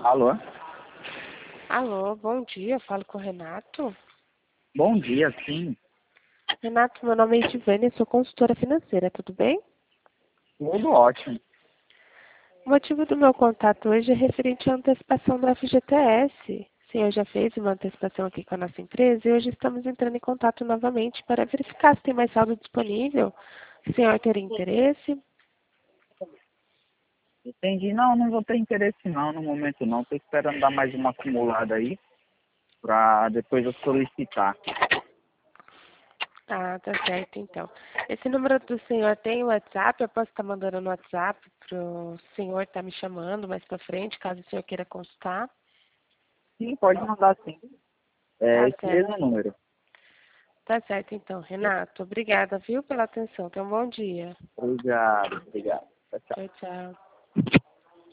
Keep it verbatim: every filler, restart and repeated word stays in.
Alô? Alô, bom dia, falo com o Renato. Bom dia, sim. Renato, meu nome é Edivânia, sou consultora financeira, tudo bem? Tudo ótimo. O motivo do meu contato hoje é referente à antecipação do F G T S. O senhor já fez uma antecipação aqui com a nossa empresa e hoje estamos entrando em contato novamente para verificar se tem mais saldo disponível, se o senhor teria interesse. Entendi. Não, não vou ter interesse não, no momento não. Estou esperando dar mais uma acumulada aí, para depois eu solicitar. Ah, tá certo, então. Esse número do senhor tem o WhatsApp? Eu posso estar mandando no WhatsApp para o senhor estar me chamando mais para frente, caso o senhor queira consultar? Sim, pode mandar sim. É Tá esse mesmo certo. número. Tá certo, então. Renato, obrigada, viu, pela atenção. Tenha um bom dia. Obrigado, obrigado. Tchau, tchau. Tchau, tchau.